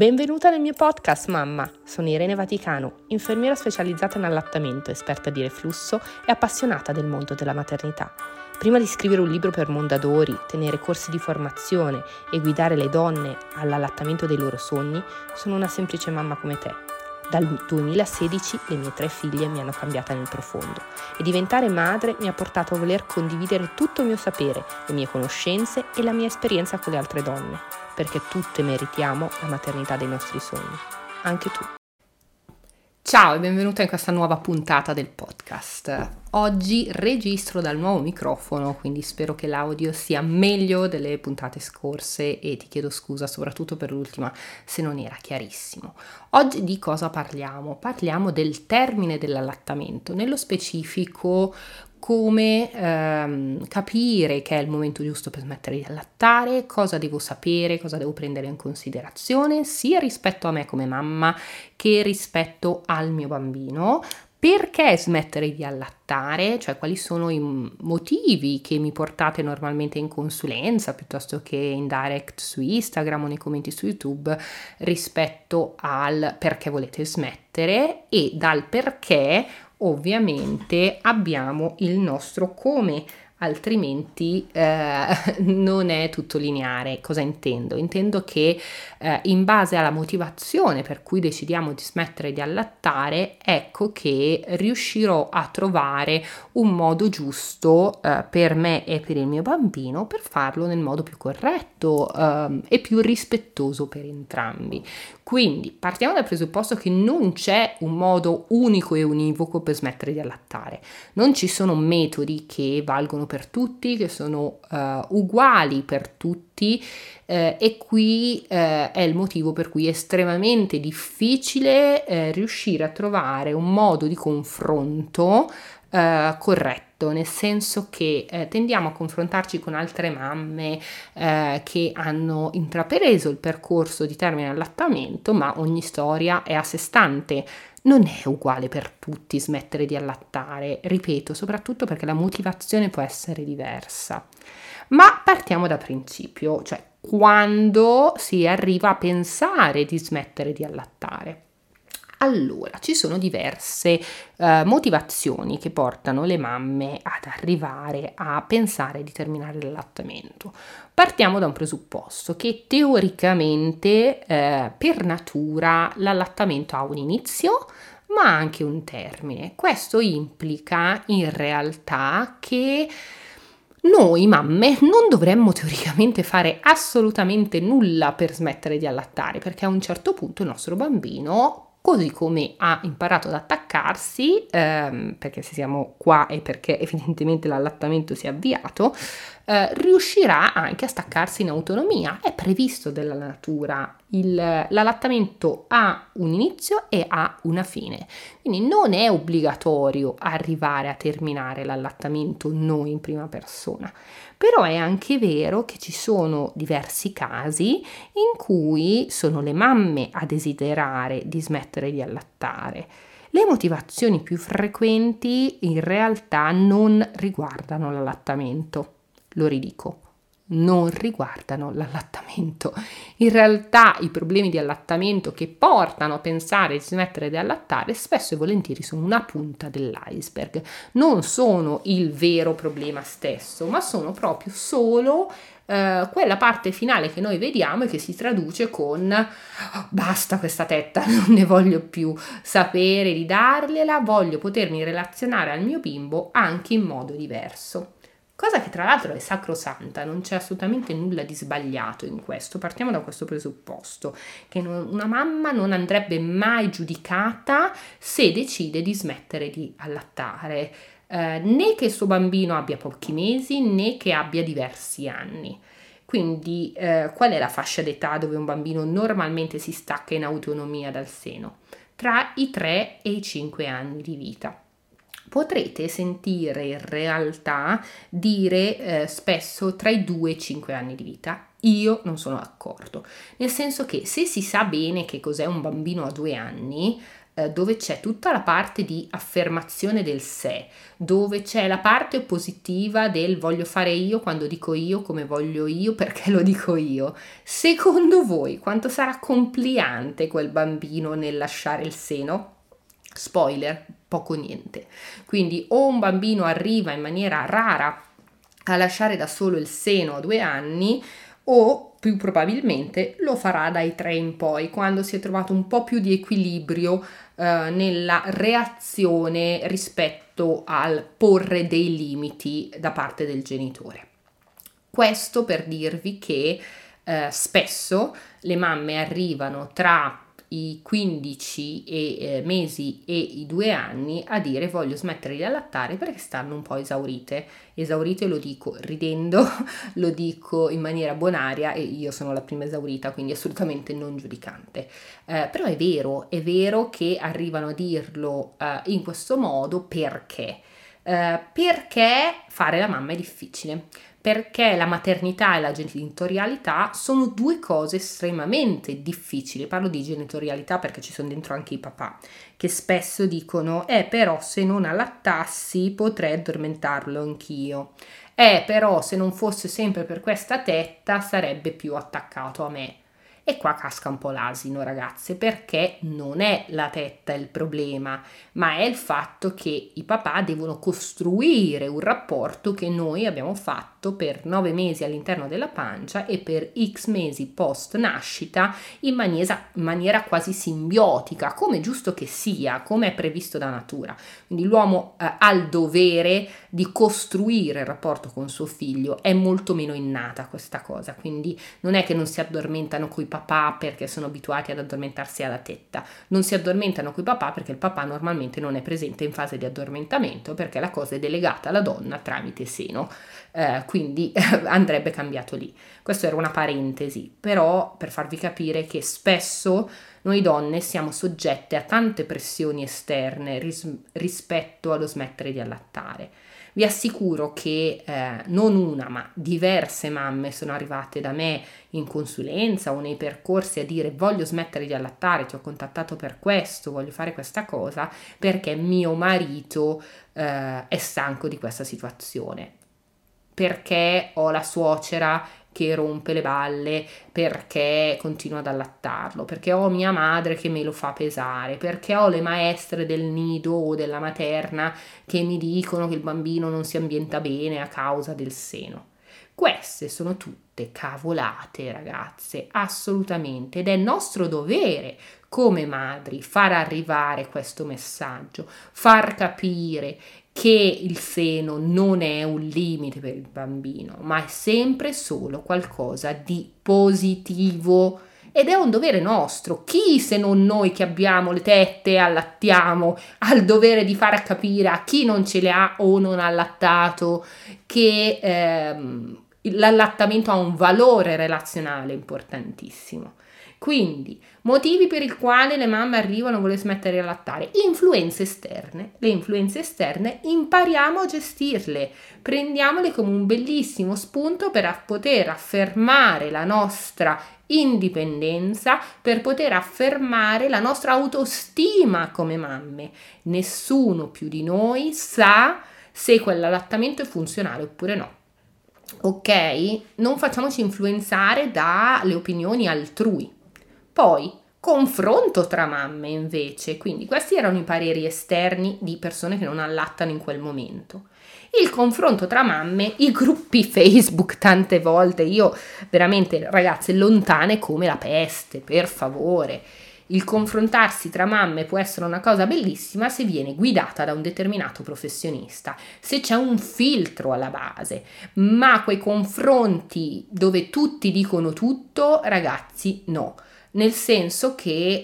Benvenuta nel mio podcast, mamma! Sono Irene Vaticano, infermiera specializzata in allattamento, esperta di reflusso e appassionata del mondo della maternità. Prima di scrivere un libro per Mondadori, tenere corsi di formazione e guidare le donne all'allattamento dei loro sogni, sono una semplice mamma come te. Dal 2016 le mie 3 figlie mi hanno cambiata nel profondo e diventare madre mi ha portato a voler condividere tutto il mio sapere, le mie conoscenze e la mia esperienza con le altre donne, perché tutte meritiamo la maternità dei nostri sogni, anche tu. Ciao e benvenuta in questa nuova puntata del podcast. Oggi registro dal nuovo microfono, quindi spero che l'audio sia meglio delle puntate scorse e ti chiedo scusa soprattutto per l'ultima se non era chiarissimo. Oggi di cosa parliamo? Parliamo del termine dell'allattamento, nello specifico come capire che è il momento giusto per smettere di allattare, cosa devo sapere, cosa devo prendere in considerazione sia rispetto a me come mamma che rispetto al mio bambino. Perché smettere di allattare? Cioè quali sono i motivi che mi portate normalmente in consulenza piuttosto che in direct su Instagram o nei commenti su YouTube rispetto al perché volete smettere, e dal perché ovviamente abbiamo il nostro come, altrimenti non è tutto lineare. Cosa intendo? Intendo che in base alla motivazione per cui decidiamo di smettere di allattare, ecco che riuscirò a trovare un modo giusto per me e per il mio bambino per farlo nel modo più corretto e più rispettoso per entrambi. Quindi partiamo dal presupposto che non c'è un modo unico e univoco per smettere di allattare. Non ci sono metodi che valgono per tutti, che sono uguali per tutti, e qui è il motivo per cui è estremamente difficile riuscire a trovare un modo di confronto corretto, nel senso che tendiamo a confrontarci con altre mamme che hanno intrapreso il percorso di termine allattamento, ma ogni storia è a sé stante. Non è uguale per tutti smettere di allattare, ripeto, soprattutto perché la motivazione può essere diversa. Ma partiamo da principio, cioè quando si arriva a pensare di smettere di allattare. Allora, ci sono diverse motivazioni che portano le mamme ad arrivare a pensare di terminare l'allattamento. Partiamo da un presupposto che teoricamente per natura l'allattamento ha un inizio ma anche un termine. Questo implica in realtà che noi mamme non dovremmo teoricamente fare assolutamente nulla per smettere di allattare, perché a un certo punto il nostro bambino, così come ha imparato ad attaccarsi, perché se siamo qua è perché evidentemente l'allattamento si è avviato, riuscirà anche a staccarsi in autonomia. È previsto dalla natura, l'allattamento ha un inizio e ha una fine, quindi non è obbligatorio arrivare a terminare l'allattamento noi in prima persona. Però è anche vero che ci sono diversi casi in cui sono le mamme a desiderare di smettere di allattare. Le motivazioni più frequenti in realtà non riguardano l'allattamento. Lo ridico, non riguardano l'allattamento. In realtà i problemi di allattamento che portano a pensare di smettere di allattare spesso e volentieri sono una punta dell'iceberg, non sono il vero problema stesso, ma sono proprio solo quella parte finale che noi vediamo e che si traduce con basta questa tetta, non ne voglio più sapere di dargliela, voglio potermi relazionare al mio bimbo anche in modo diverso. Cosa che tra l'altro è sacrosanta, non c'è assolutamente nulla di sbagliato in questo. Partiamo da questo presupposto, che una mamma non andrebbe mai giudicata se decide di smettere di allattare, né che il suo bambino abbia pochi mesi né che abbia diversi anni. Quindi qual è la fascia d'età dove un bambino normalmente si stacca in autonomia dal seno? Tra i 3 e i 5 anni di vita. Potrete sentire in realtà dire spesso tra i 2 e i 5 anni di vita. Io non sono d'accordo, nel senso che se si sa bene che cos'è un bambino a 2 anni, dove c'è tutta la parte di affermazione del sé, dove c'è la parte positiva del voglio fare io quando dico io, come voglio io, perché lo dico io. Secondo voi quanto sarà compliante quel bambino nel lasciare il seno? Spoiler, poco niente. Quindi o un bambino arriva in maniera rara a lasciare da solo il seno a 2 anni, o più probabilmente lo farà dai 3 in poi, quando si è trovato un po' più di equilibrio nella reazione rispetto al porre dei limiti da parte del genitore. Questo per dirvi che spesso le mamme arrivano tra i 15 mesi e i 2 anni a dire voglio smettere di allattare perché stanno un po' esaurite. Esaurite lo dico ridendo, lo dico in maniera bonaria e io sono la prima esaurita, quindi assolutamente non giudicante. Però è vero che arrivano a dirlo in questo modo perché? Perché fare la mamma è difficile, perché la maternità e la genitorialità sono 2 cose estremamente difficili. Parlo di genitorialità perché ci sono dentro anche i papà che spesso dicono però se non allattassi potrei addormentarlo anch'io, però se non fosse sempre per questa tetta sarebbe più attaccato a me. E qua casca un po' l'asino, ragazze, perché non è la tetta il problema, ma è il fatto che i papà devono costruire un rapporto che noi abbiamo fatto per 9 mesi all'interno della pancia e per X mesi post nascita in maniera quasi simbiotica, come giusto che sia, come è previsto da natura. Quindi l'uomo ha il dovere di costruire il rapporto con suo figlio, è molto meno innata questa cosa, quindi non è che non si addormentano coi papà perché sono abituati ad addormentarsi alla tetta, non si addormentano coi papà perché il papà normalmente non è presente in fase di addormentamento perché la cosa è delegata alla donna tramite seno, quindi andrebbe cambiato lì. Questa era una parentesi, però per farvi capire che spesso noi donne siamo soggette a tante pressioni esterne rispetto allo smettere di allattare. Vi assicuro che non una, ma diverse mamme sono arrivate da me in consulenza o nei percorsi a dire voglio smettere di allattare, ti ho contattato per questo, voglio fare questa cosa perché mio marito è stanco di questa situazione, perché ho la suocera che rompe le balle, perché continua ad allattarlo, perché ho mia madre che me lo fa pesare, perché ho le maestre del nido o della materna che mi dicono che il bambino non si ambienta bene a causa del seno. Queste sono tutte cavolate, ragazze, assolutamente, ed è nostro dovere come madri far arrivare questo messaggio, far capire che il seno non è un limite per il bambino, ma è sempre solo qualcosa di positivo ed è un dovere nostro. Chi se non noi che abbiamo le tette e allattiamo ha il dovere di far capire a chi non ce le ha o non ha allattato che l'allattamento ha un valore relazionale importantissimo. Quindi, motivi per i quali le mamme arrivano a voler smettere di allattare, influenze esterne. Le influenze esterne impariamo a gestirle, prendiamole come un bellissimo spunto per poter affermare la nostra indipendenza, per poter affermare la nostra autostima come mamme. Nessuno più di noi sa se quell'allattamento è funzionale oppure no. Ok? Non facciamoci influenzare dalle opinioni altrui. Poi, confronto tra mamme invece, quindi questi erano i pareri esterni di persone che non allattano in quel momento. Il confronto tra mamme, i gruppi Facebook tante volte, io veramente ragazze lontane come la peste, per favore. Il confrontarsi tra mamme può essere una cosa bellissima se viene guidata da un determinato professionista, se c'è un filtro alla base, ma quei confronti dove tutti dicono tutto, ragazzi, no. Nel senso che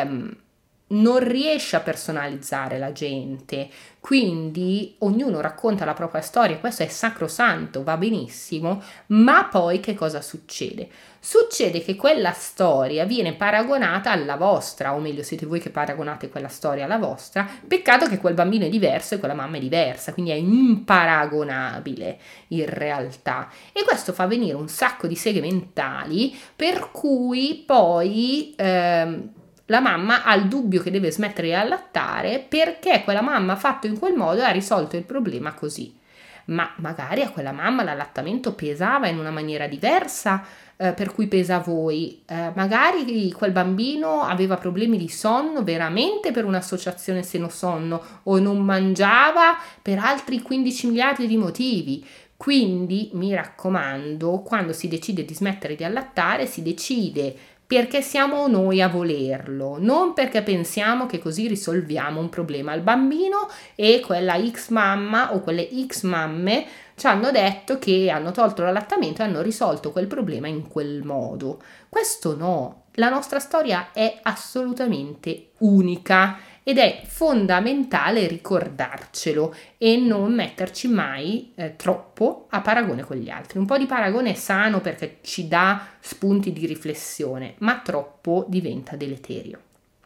non riesce a personalizzare la gente, quindi ognuno racconta la propria storia, questo è sacrosanto, va benissimo, ma poi che cosa succede? Succede che quella storia viene paragonata alla vostra, o meglio siete voi che paragonate quella storia alla vostra, peccato che quel bambino è diverso e quella mamma è diversa, quindi è imparagonabile in realtà, e questo fa venire un sacco di seghe mentali per cui poi la mamma ha il dubbio che deve smettere di allattare perché quella mamma ha fatto in quel modo e ha risolto il problema così. Ma magari a quella mamma l'allattamento pesava in una maniera diversa, per cui pesa a voi. Magari quel bambino aveva problemi di sonno veramente per un'associazione seno-sonno o non mangiava per altri 15 miliardi di motivi. Quindi mi raccomando, quando si decide di smettere di allattare, si decide perché siamo noi a volerlo, non perché pensiamo che così risolviamo un problema al bambino e quella X mamma o quelle X mamme ci hanno detto che hanno tolto l'allattamento e hanno risolto quel problema in quel modo. Questo no, la nostra storia è assolutamente unica ed è fondamentale ricordarcelo e non metterci mai troppo a paragone con gli altri. Un po' di paragone è sano perché ci dà spunti di riflessione, ma troppo diventa deleterio.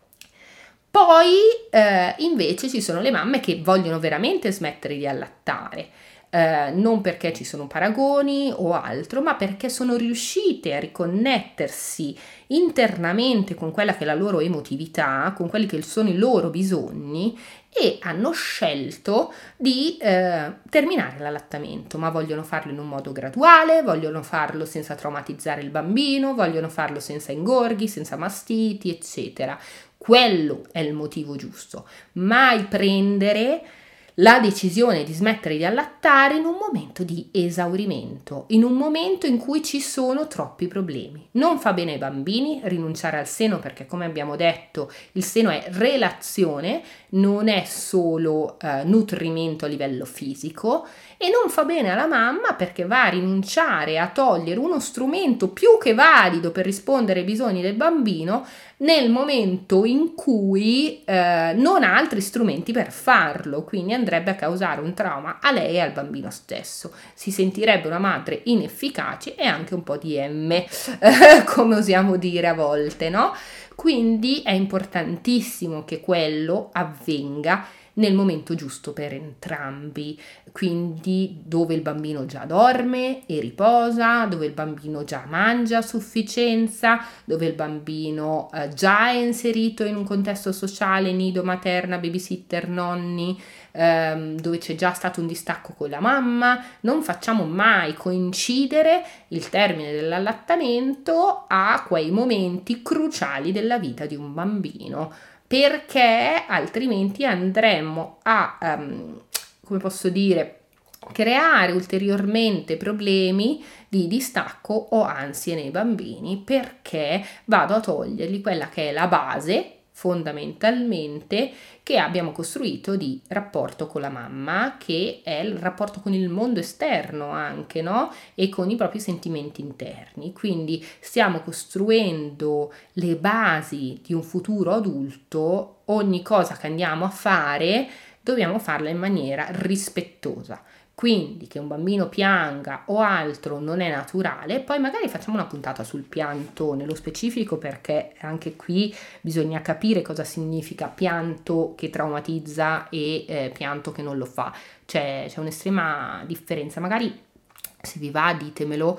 Poi invece ci sono le mamme che vogliono veramente smettere di allattare. Non perché ci sono paragoni o altro, ma perché sono riuscite a riconnettersi internamente con quella che è la loro emotività, con quelli che sono i loro bisogni e hanno scelto di terminare l'allattamento, ma vogliono farlo in un modo graduale, vogliono farlo senza traumatizzare il bambino, vogliono farlo senza ingorghi, senza mastiti, eccetera. Quello è il motivo giusto. Mai prendere la decisione di smettere di allattare in un momento di esaurimento, in un momento in cui ci sono troppi problemi. Non fa bene ai bambini rinunciare al seno perché, come abbiamo detto, il seno è relazione, non è solo nutrimento a livello fisico, e non fa bene alla mamma perché va a rinunciare a togliere uno strumento più che valido per rispondere ai bisogni del bambino nel momento in cui non ha altri strumenti per farlo, quindi andrebbe a causare un trauma a lei e al bambino stesso. Si sentirebbe una madre inefficace e anche un po' di come osiamo dire a volte, no? Quindi è importantissimo che quello avvenga nel momento giusto per entrambi, quindi dove il bambino già dorme e riposa, dove il bambino già mangia a sufficienza, dove il bambino già è inserito in un contesto sociale, nido, materna, babysitter, nonni, dove c'è già stato un distacco con la mamma. Non facciamo mai coincidere il termine dell'allattamento a quei momenti cruciali della vita di un bambino, perché altrimenti andremmo a, come posso dire, creare ulteriormente problemi di distacco o ansie nei bambini, perché vado a togliergli quella che è la base fondamentalmente che abbiamo costruito di rapporto con la mamma, che è il rapporto con il mondo esterno anche, no? E con i propri sentimenti interni. Quindi stiamo costruendo le basi di un futuro adulto. Ogni cosa che andiamo a fare dobbiamo farla in maniera rispettosa. Quindi che un bambino pianga o altro non è naturale. Poi magari facciamo una puntata sul pianto nello specifico, perché anche qui bisogna capire cosa significa pianto che traumatizza e pianto che non lo fa. C'è un'estrema differenza. Magari, se vi va, ditemelo,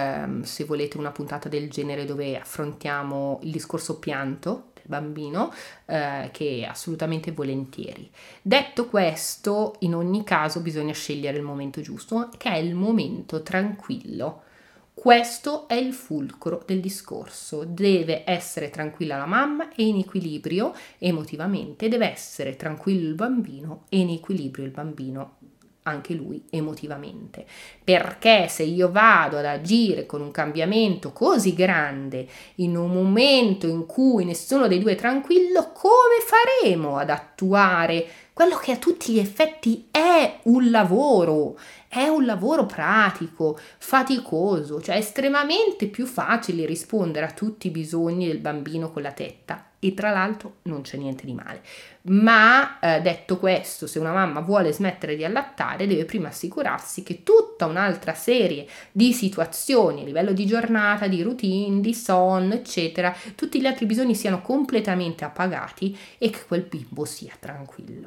se volete una puntata del genere dove affrontiamo il discorso pianto bambino, che assolutamente volentieri. Detto questo, in ogni caso bisogna scegliere il momento giusto, che è il momento tranquillo. Questo è il fulcro del discorso. Deve essere tranquilla la mamma e in equilibrio emotivamente, deve essere tranquillo il bambino e in equilibrio il bambino anche lui emotivamente, perché se io vado ad agire con un cambiamento così grande in un momento in cui nessuno dei due è tranquillo, come faremo ad attuare quello che a tutti gli effetti è un lavoro pratico, faticoso, cioè estremamente più facile rispondere a tutti i bisogni del bambino con la tetta, e tra l'altro non c'è niente di male. Ma detto questo, se una mamma vuole smettere di allattare, deve prima assicurarsi che tutta un'altra serie di situazioni a livello di giornata, di routine, di sonno, eccetera, tutti gli altri bisogni siano completamente appagati e che quel bimbo sia tranquillo.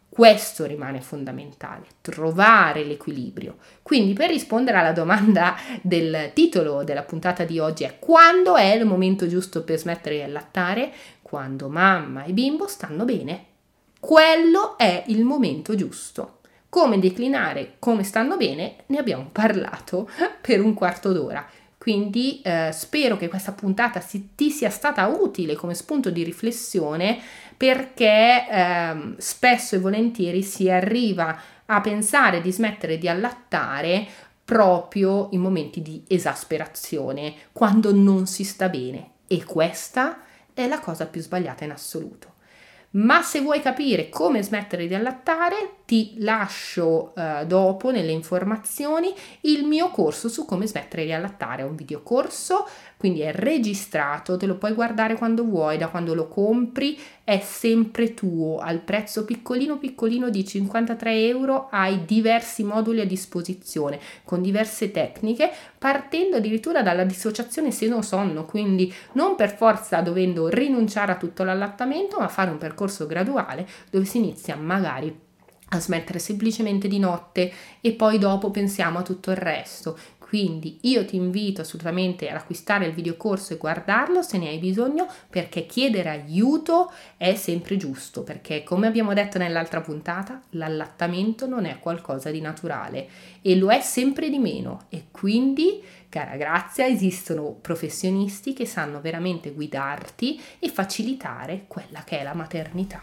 Questo rimane fondamentale, trovare l'equilibrio. Quindi per rispondere alla domanda del titolo della puntata di oggi è: quando è il momento giusto per smettere di allattare? Quando mamma e bimbo stanno bene. Quello è il momento giusto. Come declinare come stanno bene ne abbiamo parlato per un quarto d'ora. Quindi spero che questa puntata ti sia stata utile come spunto di riflessione, perché spesso e volentieri si arriva a pensare di smettere di allattare proprio in momenti di esasperazione, quando non si sta bene, e questa è la cosa più sbagliata in assoluto. Ma se vuoi capire come smettere di allattare, ti lascio dopo nelle informazioni il mio corso su come smettere di allattare. È un videocorso, quindi è registrato, te lo puoi guardare quando vuoi, da quando lo compri, è sempre tuo, al prezzo piccolino di 53 euro. Hai diversi moduli a disposizione con diverse tecniche, partendo addirittura dalla dissociazione seno-sonno, quindi non per forza dovendo rinunciare a tutto l'allattamento, ma fare un percorso graduale dove si inizia magari a smettere semplicemente di notte e poi dopo pensiamo a tutto il resto. Quindi io ti invito assolutamente ad acquistare il videocorso e guardarlo se ne hai bisogno, perché chiedere aiuto è sempre giusto, perché come abbiamo detto nell'altra puntata, l'allattamento non è qualcosa di naturale e lo è sempre di meno, e quindi, cara Grazia, esistono professionisti che sanno veramente guidarti e facilitare quella che è la maternità.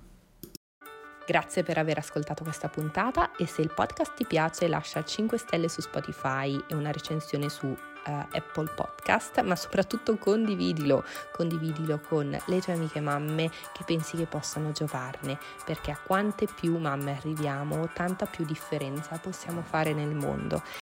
Grazie per aver ascoltato questa puntata, e se il podcast ti piace lascia 5 stelle su Spotify e una recensione su Apple Podcast, ma soprattutto condividilo con le tue amiche mamme che pensi che possano giovarne, perché a quante più mamme arriviamo, tanta più differenza possiamo fare nel mondo.